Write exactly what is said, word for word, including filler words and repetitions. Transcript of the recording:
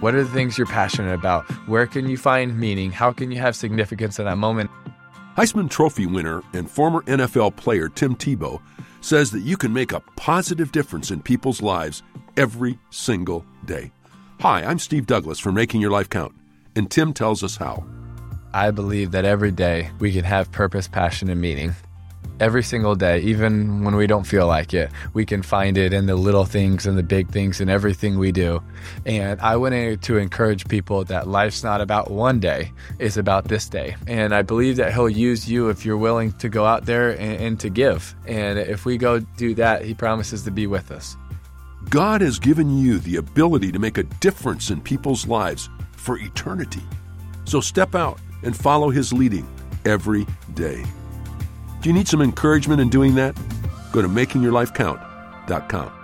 What are the things you're passionate about? Where can you find meaning? How can you have significance in that moment? Heisman Trophy winner and former N F L player Tim Tebow says that you can make a positive difference in people's lives every single day. Hi, I'm Steve Douglas from Making Your Life Count, and Tim tells us how. I believe that every day we can have purpose, passion, and meaning. Every single day, even when we don't feel like it, we can find it in the little things and the big things and everything we do. And I wanted to encourage people that life's not about one day, it's about this day. And I believe that he'll use you if you're willing to go out there and, and to give. And if we go do that, he promises to be with us. God has given you the ability to make a difference in people's lives for eternity. So step out and follow his leading every day. Do you need some encouragement in doing that? Go to making your life count dot com.